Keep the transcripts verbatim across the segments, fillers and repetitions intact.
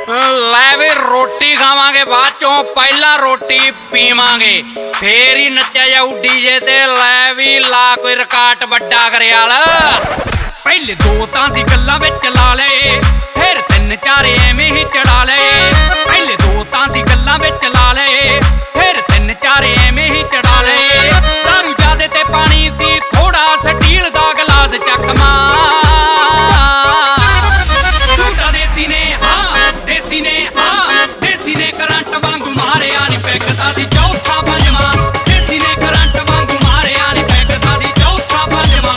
ਲੈ ਵੀ ਰੋਟੀ ਖਾਵਾਂਗੇ ਬਾਅਦ ਚੋਂ, ਪਹਿਲਾਂ ਰੋਟੀ ਪੀਵਾਂਗੇ, ਫੇਰ ਹੀ ਨੱਚਿਆ ਜਾਊ ਡੀਜੇ ਤੇ। ਲੈ ਵੀ ਲਾ ਕੋਈ ਰਿਕਾਰਡ ਵੱਡਾ ਕਰਿਆਲ। ਪਹਿਲੇ ਦੋ ਤਾਂ ਸੀ ਗੱਲਾਂ ਵਿੱਚ ਲਾ ਲਏ, ਫਿਰ ਤਿੰਨ ਚਾਰ ਐਵੇਂ ਹੀ ਚੜਾ ਲਏ। ਪਹਿਲੇ ਦੋ ਤਾਂ ਸੀ ਗੱਲਾਂ ਵਿੱਚ ਲਾ ਲਏ, ਫਿਰ ਤਿੰਨ ਚਾਰ ਐਵੇਂ ਹੀ ਚੜਾ ਲਏ। ਦਾਰੂ ਜ਼ਿਆਦੇ ਤੇ ਪਾਣੀ ਸੀ ਥੋੜਾ, ਸਟੀਲ ਦਾ ਗਲਾਸ ਚੱਕਮਾ। ਝੂਟਾ ਦੇਸੀ ਨੇ ਹਾਂ, ਦੇਸੀ ਨੇ ਹਾਂ, ਦੇਸੀ ਨੇ ਕਰੰਟ ਵਾਂਗੂ ਮਾਰਿਆ ਨੀ ਪੈਕਦਾ ਸੀ ਚੌਥਾ ਪੰਜਵਾਂ। ਦੇਸੀ ਨੇ ਕਰੰਟ ਵਾਂਗੂ ਮਾਰਿਆ ਨੀ ਪੈਕਦਾ ਸੀ ਚੌਥਾ ਪੰਜਵਾਂ।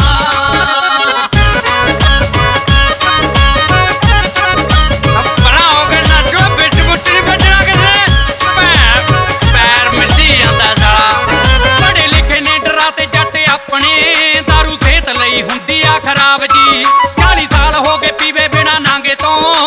ਪਰਾਂ ਹੋ ਕੇ ਨਾਚੋ, ਵਿੱਚ ਬੁੱਟ ਨੀ ਵੱਜਣਾ ਕਿਸੇ। ਪੈਰ ਪੈਰ ਮਿੱਟੀ ਜਾਂਦਾ ਸਾਲਾ। ਪੜ੍ਹੇ ਲਿਖੇ ਨੇ ਡਰਾ ਤੇ ਜੱਟ ਆਪਣੇ, ਦਾਰੂ ਸਿਹਤ ਲਈ ਹੁੰਦੀ ਆ ਖਰਾਬ ਜੀ। ਚਾਲੀ ਸਾਲ ਹੋ ਗਏ ਪੀਵੇ ਬਿਨਾ ਨਾਂਗੇ ਤੋਂ,